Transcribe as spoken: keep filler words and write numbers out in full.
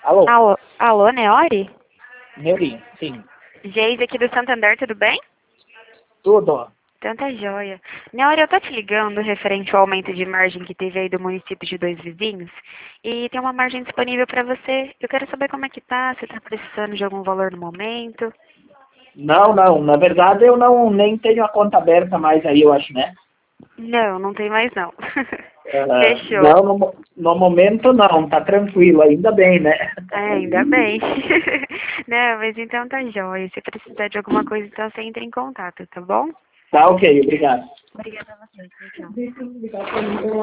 Alô? Alô, alô, Neori? Neurinho, sim. Geise aqui do Santander, tudo bem? Tudo. Então tá joia. Neori, eu tô te ligando referente ao aumento de margem que teve aí do município de Dois Vizinhos e tem uma margem disponível para você. Eu quero saber como é que tá, se tá precisando de algum valor no momento. Não, não. Na verdade, eu não nem tenho a conta aberta mais aí, eu acho, né? Não, não tem mais não. Ah, Fechou. não, no, mo- no momento não. Tá tranquilo, ainda bem, né? É, ainda bem. Não, mas então tá joia. Se precisar de alguma coisa, então você entra em contato, tá bom? Tá ok, obrigado. Obrigada a você. Tchau, tchau.